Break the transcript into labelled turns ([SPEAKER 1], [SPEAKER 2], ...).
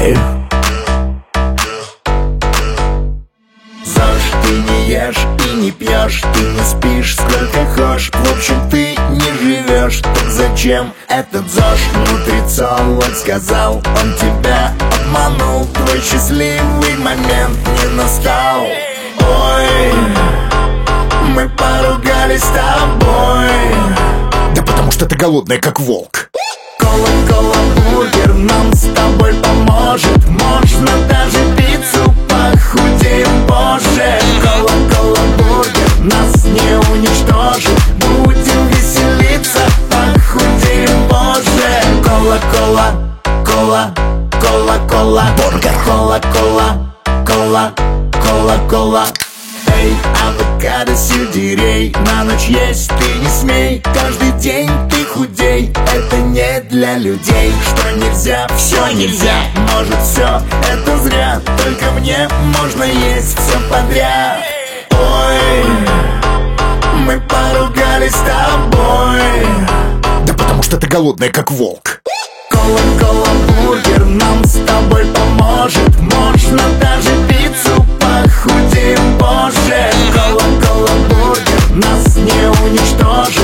[SPEAKER 1] Ой. ЗОЖ, ты не ешь и не пьешь, ты не спишь сколько хочешь. В общем, ты не живешь, так зачем этот ЗОЖ? Нутрициолог сказал, он тебя обманул. Твой счастливый момент не настал. Ой, мы поругались с тобой. Да потому что ты голодная, как волк. Кола-кола бургер нам с тобой поможет. Можно даже пиццу, похудеем позже. Кола-кола бургер нас не уничтожит. Будем веселиться, похудеем позже. Кола-кола, кола, кола-кола бургер. Кола-кола, кола, кола-кола. Эй, авокадо, сельдерей, на ночь есть ты не смей. Каждый день ты худей, это не для людей. Что нельзя, все нельзя, может все, это зря. Только мне можно есть все подряд. Ой, мы поругались с тобой. Да потому что ты голодная, как волк. Кола-кола бургер нам с тобой поможет. Можно даже пиццу, похудеем позже. Кола-кола бургер нас не уничтожит.